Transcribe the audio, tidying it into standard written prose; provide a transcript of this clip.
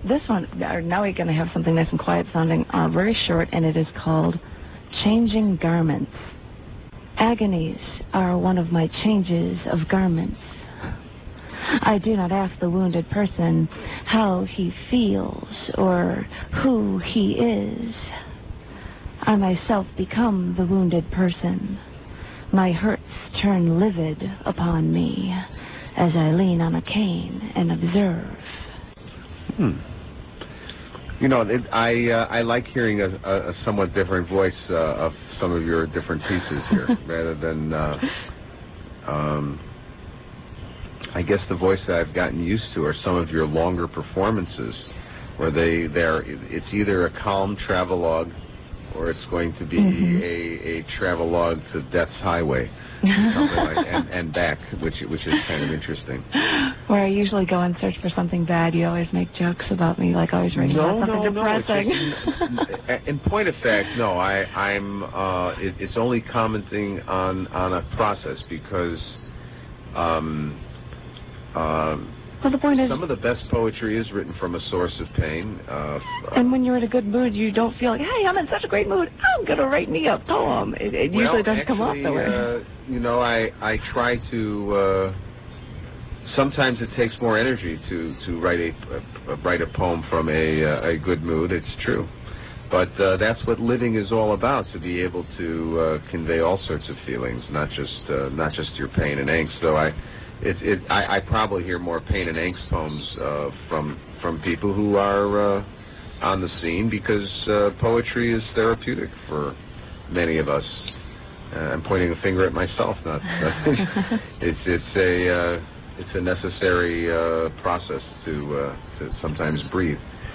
This one, now we're going to have something nice and quiet sounding, very short, and it is called Changing Garments. Agonies are one of my changes of garments. I do not ask the wounded person how he feels or who he is. I myself become the wounded person. My hurts turn livid upon me as I lean on a cane and observe. You know, I like hearing a somewhat different voice of some of your different pieces here, rather than, I guess the voice that I've gotten used to are some of your longer performances, where it's either a calm travelogue or it's going to be a travelogue to Death's Highway, something like, and back, which is kind of interesting. Where I usually go and search for something bad, you always make jokes about me, like always writing about something depressing. In point of fact, no. It's only commenting on a process, because well, the point is, some of the best poetry is written from a source of pain. And when you're in a good mood, you don't feel like, hey, I'm in such a great mood, I'm going to write me a poem. It usually doesn't come off that way. You know, I try to... sometimes it takes more energy to write a poem from a good mood. It's true. But that's what living is all about, to be able to convey all sorts of feelings, not just your pain and angst. Though I probably hear more pain and angst poems from people who are on the scene, because poetry is therapeutic for many of us. I'm pointing a finger at myself. Not it's a necessary process to sometimes breathe.